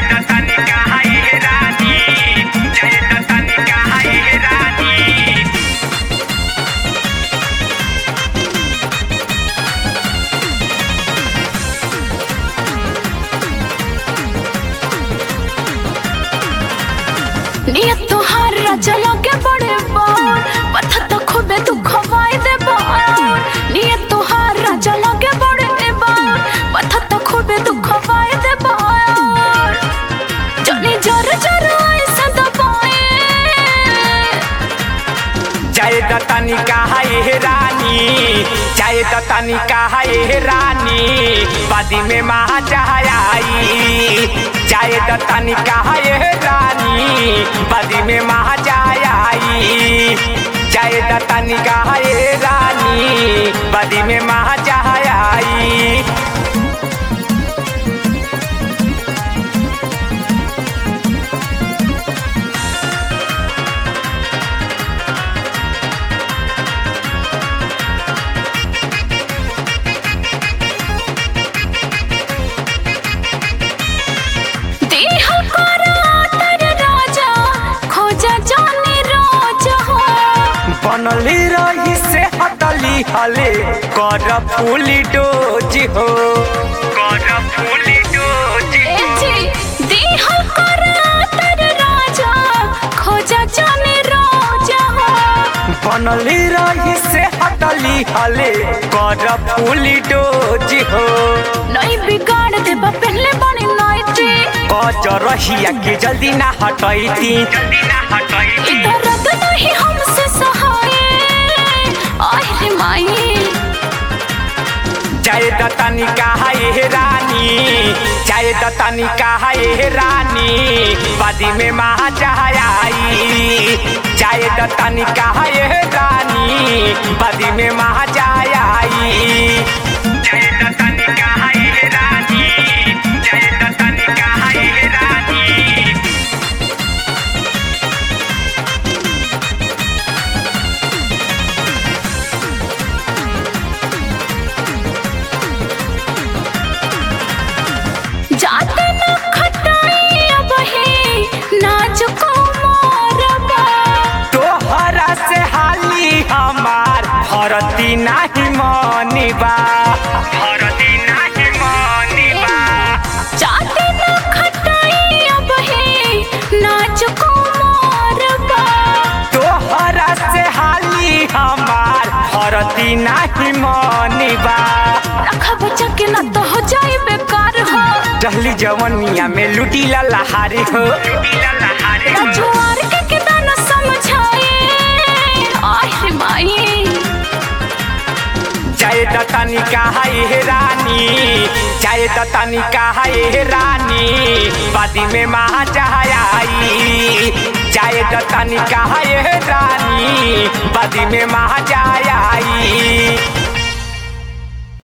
नियत तोहार राजा के बड़े बार पत्थर तो खूबे दुख वाई दे बार। नियत तोहार राजा के बड़े बार पत्थर तो खूबे दुख वाई दे बार। जानी जर जर ऐसा दबाए चाहे दतानी कहा ये रानी, चाहे दतानी कहा ये रानी, बादी में महा आई। चाहे दतानी कहा ये रानी, बादी में महा आई। चाहे दतानी कहा ये रानी, बादी में महा आई। बनली रही से हटली हले कर फूली डोज हो, कर फूली डोज बनली रही से हटली हले कर फूली डोज हो। नहीं बिगाड़ दे पहले बनी नाइटी कच रहिया के जल्दी ना हटैती, जल्दी ना हटैती। दर्द नहीं हमसे सहाय आहिर माई। चाहे दतानी कहा ये रानी, चाहे दतानी कहा ये रानी, बादी में महा आई। चाहे दतानी कहा ये रानी, बादी में महा आई। चाहे दतानी कहा ये रानी, चाहे दतानी कहा ये रानी। जाते न खटाई अब ही नाजुक मोरबा। तोहरा से हाली हमार भरती नाही मनीबा, भरती नाही मनीबा। जाते न खटाई अब ही नाजुक मोरबा। तोहरा से हाली हमार भरती नाही मनीबा। रखा बचा के न तो हो जाए बेकार हो, टहली जवनिया में लुटी लहारी हो, लुटी लहारी हो। जुआर के कितना न समझाए आहिर माई। चाहे दतानी कहा ये रानी, चाहे दतानी कहा ये रानी, बादी में महा आई। चाहे दतानी कहा ये रानी, बादी में महा आई।